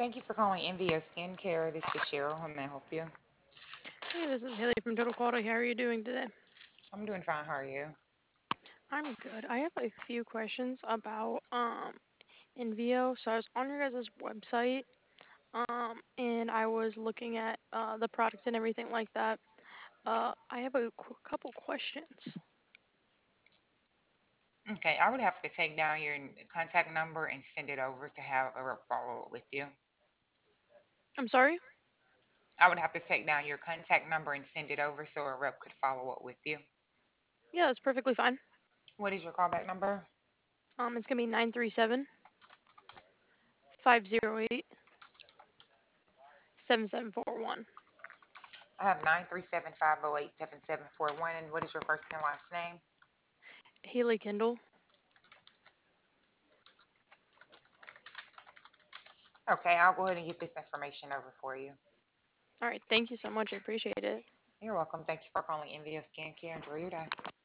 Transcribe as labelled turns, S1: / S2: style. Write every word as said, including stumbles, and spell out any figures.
S1: Thank you for calling N V O Skincare. This is Cheryl. How may I help you?
S2: Hey, this is Haley from Total Quality. How are you doing today?
S1: I'm doing fine. How are you?
S2: I'm good. I have a few questions about um Envio. So I was on your guys' website, um, and I was looking at uh, the product and everything like that. Uh, I have a qu- couple questions.
S1: Okay, I would have to take down your n- contact number and send it over to have a rep follow up with you.
S2: I'm sorry.
S1: I would have to take down your contact number and send it over so a rep could follow up with you.
S2: Yeah, that's perfectly fine.
S1: What is your callback number?
S2: Um, it's gonna be nine three seven, five zero eight, seven seven four one.
S1: I have nine three seven five zero eight seven seven four one. And what is your first and last name?
S2: Haley Kendall.
S1: Okay, I'll go ahead and get this information over for you.
S2: All right, thank you so much. I appreciate it.
S1: You're welcome. Thank you for calling N V O Skincare. Enjoy your day.